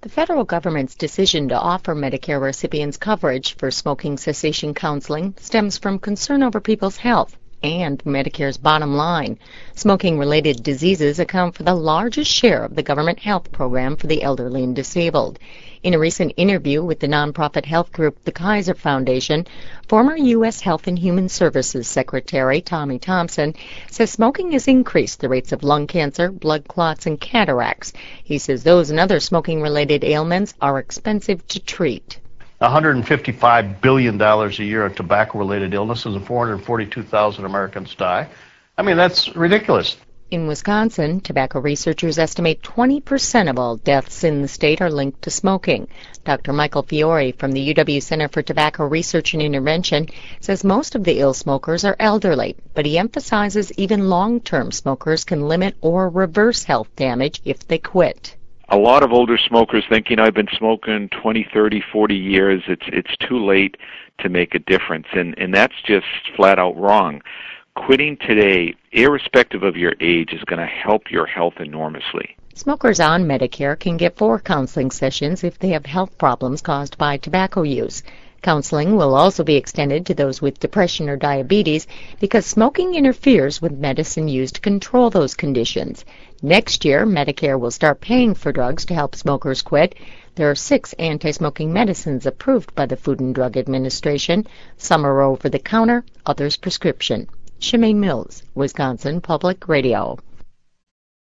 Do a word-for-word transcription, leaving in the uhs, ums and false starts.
The federal government's decision to offer Medicare recipients coverage for smoking cessation counseling stems from concern over people's health and Medicare's bottom line. Smoking-related diseases account for the largest share of the government health program for the elderly and disabled. In a recent interview with the nonprofit health group the Kaiser Foundation, former U S Health and Human Services Secretary Tommy Thompson says smoking has increased the rates of lung cancer, blood clots, and cataracts. He says those and other smoking-related ailments are expensive to treat. one hundred fifty-five billion dollars a year of tobacco-related illnesses and four hundred forty-two thousand Americans die. I mean, that's ridiculous. In Wisconsin, tobacco researchers estimate twenty percent of all deaths in the state are linked to smoking. Doctor Michael Fiore from the U W Center for Tobacco Research and Intervention says most of the ill smokers are elderly, but he emphasizes even long-term smokers can limit or reverse health damage if they quit. A lot of older smokers think, you know, I've been smoking twenty, thirty, forty years. It's it's too late to make a difference, and, and that's just flat out wrong. Quitting today, irrespective of your age, is going to help your health enormously. Smokers on Medicare can get four counseling sessions if they have health problems caused by tobacco use. Counseling will also be extended to those with depression or diabetes because smoking interferes with medicine used to control those conditions. Next year, Medicare will start paying for drugs to help smokers quit. There are six anti-smoking medicines approved by the Food and Drug Administration. Some are over-the-counter, others prescription. Shemaine Mills, Wisconsin Public Radio.